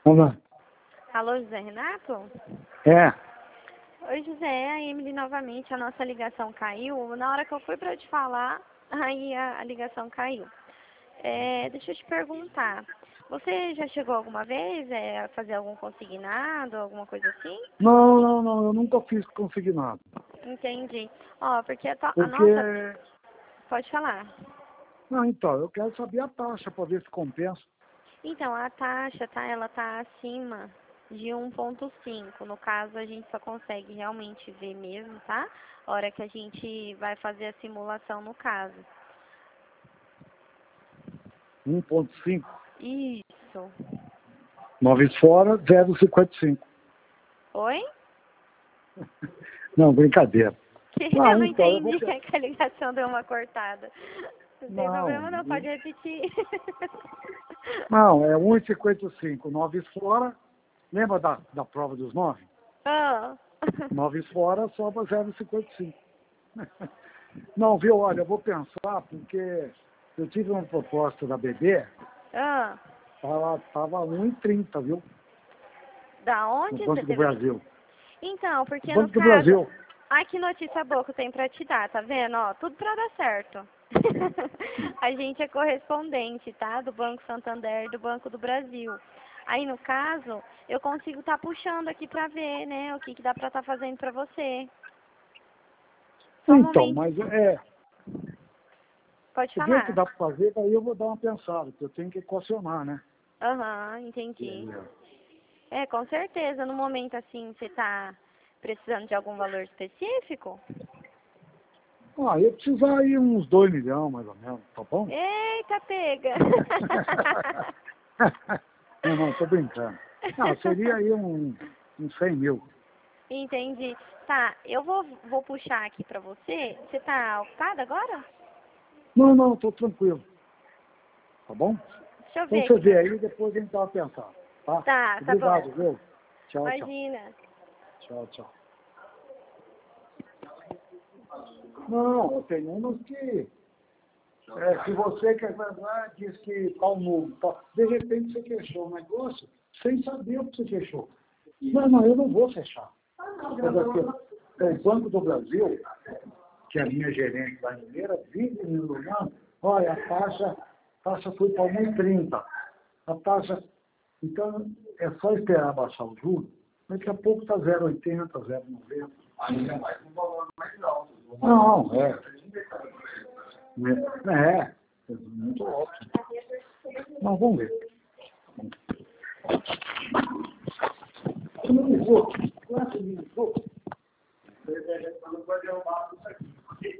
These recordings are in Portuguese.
Olá. Alô, José Renato? É. Oi, José, é a Emily novamente. A nossa ligação caiu. Na hora que eu fui para te falar, aí a ligação caiu. Deixa eu te perguntar. Você já chegou alguma vez a fazer algum consignado, alguma coisa assim? Não, eu nunca fiz consignado. Entendi. Ó, porque a Porque, nossa... Pode falar. não, então, eu quero saber a taxa para ver se compensa. Então, a taxa, tá? Ela tá acima de 1,5. No caso, a gente só consegue realmente ver mesmo, tá? A hora que a gente vai fazer a simulação no caso. 1,5. Isso. 9 fora, 0,55. Oi? Não, brincadeira. Eu não Então, eu vou... entendi, é que a ligação deu uma cortada. Não tem Não, problema não, pode repetir. não, é 1,55. 9 fora, lembra da prova dos 9? Ah. 9 fora, sobra 0,55. Não, viu, olha, eu vou pensar, porque eu tive uma proposta da BB, Ah. tava 1,30, viu? Da No onde você Banco do teve? Brasil. Então, No porque no Banco do caso... Brasil. Ai, que notícia boa que eu tenho pra te dar, tá vendo? Ó, tudo pra dar certo. A gente é correspondente, tá? Do Banco Santander e do Banco do Brasil. Aí, no caso, eu consigo estar puxando aqui pra ver, né, o que dá pra estar fazendo pra você. Só um Então, momento. mas Pode vê o que falar. dá para fazer, daí eu vou dar uma pensada, porque eu tenho que equacionar, né? Aham, entendi. Com certeza. No momento, assim, você tá precisando de algum valor específico? Eu precisar aí uns 2 milhões, mais ou menos, tá bom? Eita, pega! Não, tô brincando. Não, seria aí uns 100 mil. Entendi. Tá, eu vou puxar aqui pra você. Você tá ocupado agora? Não, tô tranquilo, tá bom? Deixa eu Então ver você aqui. vê aí, depois a gente dá uma pensada, tá? Tá bom. Obrigado, viu? Tchau. Imagina. Tchau. Não, tem umas que... se você quer fazer, diz que tal número, tal. De repente você fechou um negócio sem saber o que você fechou. Não, eu não vou fechar. O Banco do Brasil, que é a minha gerente da Mineira, vive me iluminando, olha, a taxa foi para 1,30. A taxa, então, é só esperar baixar o juros, daqui a pouco está 0,80, 0,90. Ainda mais um valor mais alto. Não, muito alto. Mas vamos ver. Não ligou. Não vai derrubar isso aqui.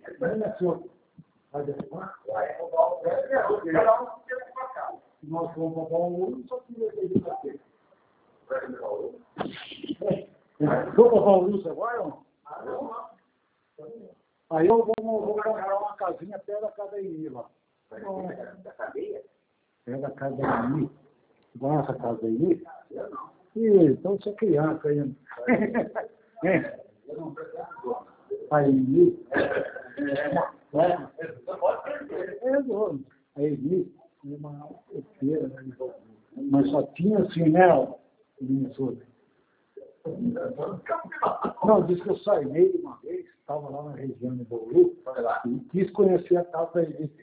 Vai derrubar? Vai derrubar. Nós vamos roubar o ouro, só que vai ter isso aqui. Vou roubar o ouro agora ou não? Aí eu vou comprar uma casinha perto da casa da Eni lá. Da cadeia? Perto da casa da Eni. Igual essa casa da Eni? Então você é criança ainda. A Eni. Dono. A Eni é uma feira, né? Mas só tinha assim, né, Minnesota. Não, disse que eu saí uma vez, estava lá na região de Bauru, e quis conhecer a casa aí.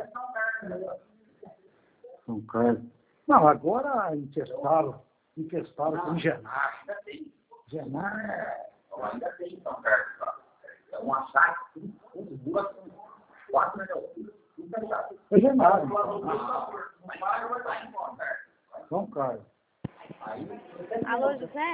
São Carlos. Não, agora infestaram com Genar. Genar. Ainda tem São Carlos. É um açaí, duas, 4 metros de altura. É Genar. São Carlos. Alô, José?